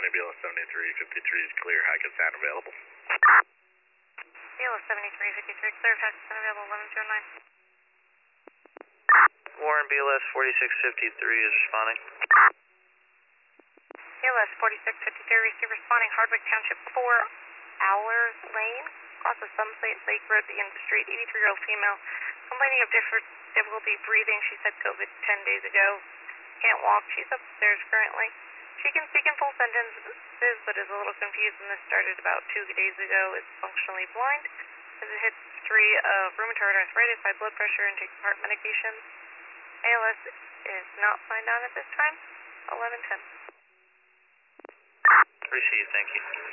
responding, BLS 7353 is clear, Hackensack available. BLS 7353, clear, Hackensack available, 1109. Warren, BLS 4653 is responding. BLS 4653, receive responding, Hardwick Township 4, Owlers Lane, across the Sunset Lake Road, the end of the street, 83-year-old female, complaining of difficulty breathing. She said COVID 10 days ago. Can't walk. She's upstairs currently. She can speak in full sentences, but is a little confused, and this started about 2 days ago. Is functionally blind. Has a history of rheumatoid arthritis, high blood pressure, and takes heart medications. ALS is not signed on at this time. 1110. Received, thank you.